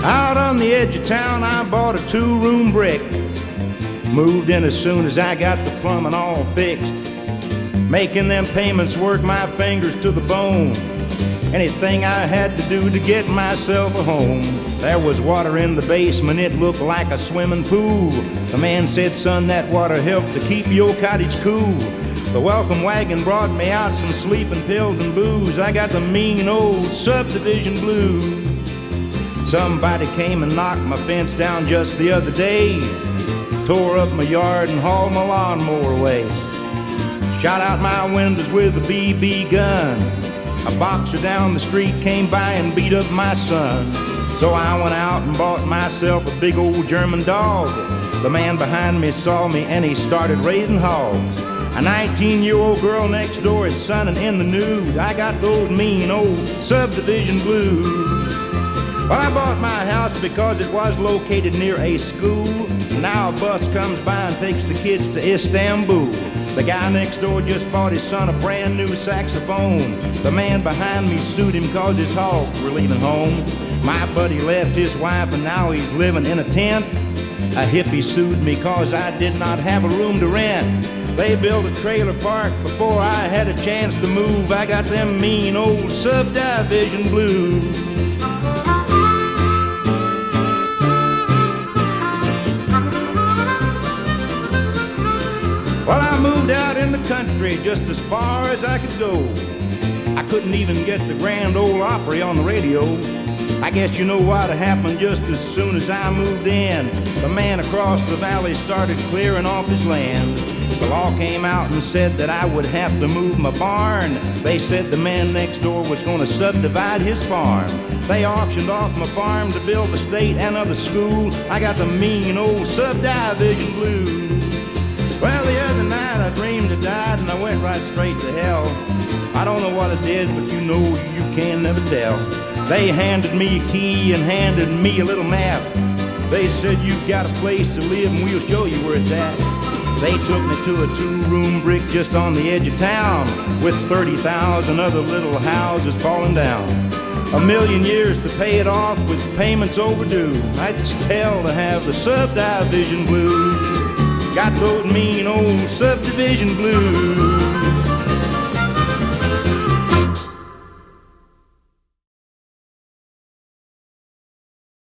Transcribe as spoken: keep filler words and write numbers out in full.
Out on the edge of town, I bought a two-room brick. Moved in as soon as I got the plumbing all fixed. Making them payments work my fingers to the bone. Anything I had to do to get myself a home. There was water in the basement, it looked like a swimming pool. The man said, son, that water helped to keep your cottage cool. The welcome wagon brought me out some sleeping pills and booze. I got the mean old subdivision blues. Somebody came and knocked my fence down just the other day. Tore up my yard and hauled my lawnmower away. Shot out my windows with a B B gun. A boxer down the street came by and beat up my son. So I went out and bought myself a big old German dog. The man behind me saw me and he started raising hogs. A nineteen-year-old girl next door is sunning in the nude. I got those mean old subdivision blues. Well, I bought my house because it was located near a school. Now a bus comes by and takes the kids to Istanbul. The guy next door just bought his son a brand new saxophone. The man behind me sued him cause his hogs were leaving home. My buddy left his wife and now he's living in a tent. A hippie sued me cause I did not have a room to rent. They built a trailer park before I had a chance to move. I got them mean old subdivision blues. Well, I moved out in the country just as far as I could go. I couldn't even get the Grand Ole Opry on the radio. I guess you know what happened just as soon as I moved in. The man across the valley started clearing off his land. The law came out and said that I would have to move my barn. They said the man next door was going to subdivide his farm. They auctioned off my farm to build the state and other school. I got the mean old subdivision blues. Well, the other night I dreamed I died and I went right straight to hell. I don't know what I did, but you know you can never tell. They handed me a key and handed me a little map. They said, you've got a place to live and we'll show you where it's at. They took me to a two-room brick just on the edge of town with thirty thousand other little houses falling down. A million years to pay it off with payments overdue. I'd hell to have the subdivision blues. Got those mean old subdivision blues.